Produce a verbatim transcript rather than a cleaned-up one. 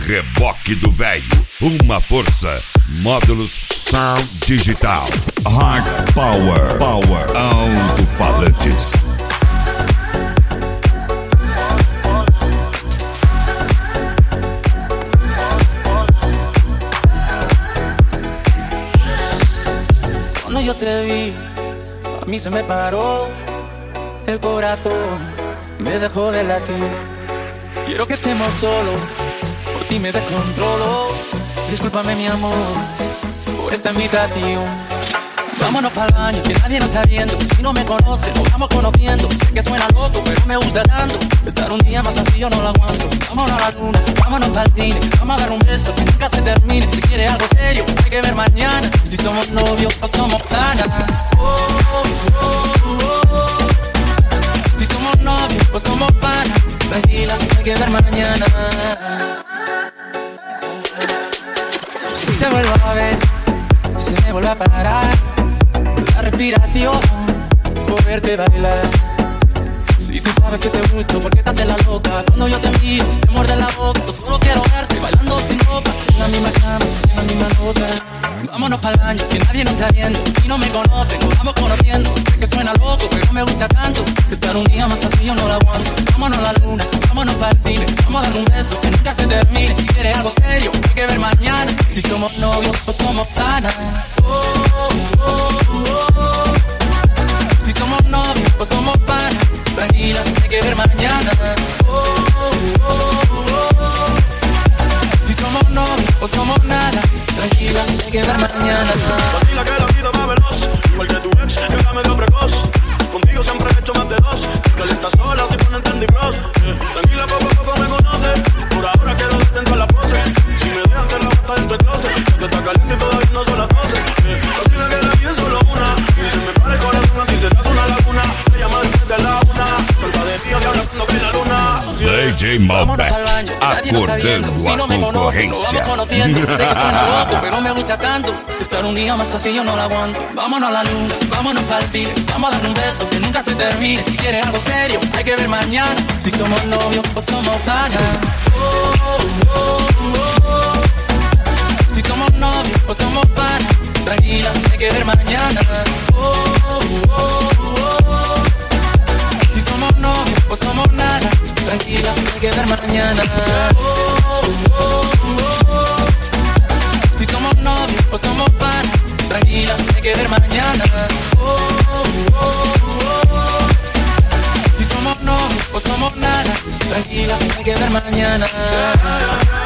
Reboque do Velho, uma força. Módulos Sound Digital. Hard Power, Power, alto-falantes. Cuando yo te vi, a mí se me paró el corazón, me dejó de latir. Quiero que estemos solos, por ti me descontrolo. Discúlpame mi amor por esta invitación. Vámonos para el baño, que nadie nos está viendo. Si no me conoce, nos vamos conociendo. Sé que suena loco, pero me gusta tanto. Estar un día más así yo no lo aguanto. Vámonos a la luna, vámonos para el cine. Vamos a dar un beso que nunca se termine. Si quieres algo serio, hay que ver mañana. Si somos novios o somos panas. Oh, oh, oh, oh, oh. Si somos novios o somos panas. Tranquila, hay que ver mañana. Si te vuelvo a ver, se me vuelve a parar la respiración por verte bailar. Si tú sabes que te gusto, ¿por qué te haces la loca? Cuando yo te miro, te muerde la boca. Yo solo quiero verte bailando sin ropa, en la misma cama, en la misma nota. Vámonos para el baño, que nadie nos está viendo. Si no me conocen, nos vamos conociendo. Sé que suena loco, pero me gusta tanto. Que estar un día más así yo no lo aguanto. Vámonos a la luna, vámonos para el cine. Vamos a dar un beso que nunca se termine. Si quieres algo serio, hay que ver mañana. Si somos novios o somos panas. Oh, oh, oh, oh. Si somos novios o somos panas. Tranquila, hay que ver mañana. Oh, oh, oh, oh. Si somos novios o somos nada. Tranquila, hay que ver mañana. Tranquila que la vida va veloz, igual que tu ex, que era medio precoz. Contigo siempre he hecho más de dos. Calienta sola, si pone Andy Bros. Tranquila, poco a poco me conoce. Por ahora quiero verte en todas las poses. Si me dejan que la bota dentro del closet, que está caliente y todavía no son las doce. Tranquila que la vida es solo una. Y se me para el corazón, a ti se te hace una laguna. Me llama después de la una. Salva de día y ahora cuando cae la luna. D J Malbec, acordando si no a me conocen, nos concorrência. vamos conociendo. Sé que suena loco, pero me gusta tanto. Estar un día más así yo no lo aguanto. Vámonos a la luna, vámonos para el cine. Vamos a dar un beso que nunca se termine. Si quieres algo serio, hay que ver mañana. Si somos novios o somos panas. Oh, oh, oh, oh. Si somos novios o somos panas. Tranquila, hay que ver mañana. Oh, oh, oh, oh. Si somos novios o somos nada. Tranquila, hay que ver mañana. Oh, oh, oh. Si somos novios o somos panas. Tranquila, hay que ver mañana. Oh, oh, oh. Si somos novios o somos nada. Tranquila, hay que ver mañana.